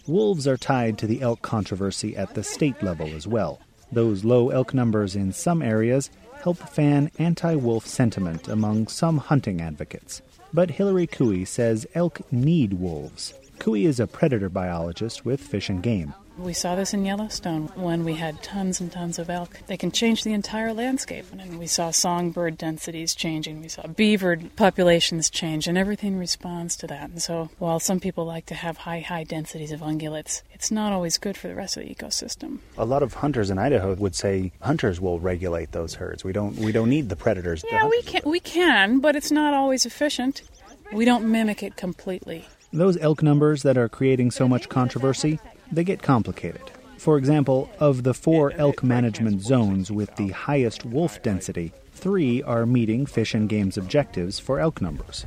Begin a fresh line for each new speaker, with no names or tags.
Wolves are tied to the elk controversy at the state level as well. Those low elk numbers in some areas help fan anti-wolf sentiment among some hunting advocates. But Hillary Cooey says elk need wolves. Cooey is a predator biologist with Fish and Game.
We saw this in Yellowstone when we had tons and tons of elk. They can change the entire landscape. And we saw songbird densities changing. We saw beaver populations change, and everything responds to that. And so while some people like to have high densities of ungulates, it's not always good for the rest of the ecosystem.
A lot of hunters in Idaho would say hunters will regulate those herds. We don't need the predators.
Yeah, we can, but it's not always efficient. We don't mimic it completely.
Those elk numbers that are creating so much controversy, they get complicated. For example, of the 4 elk management zones with the highest wolf density, 3 are meeting Fish and Game's objectives for elk numbers.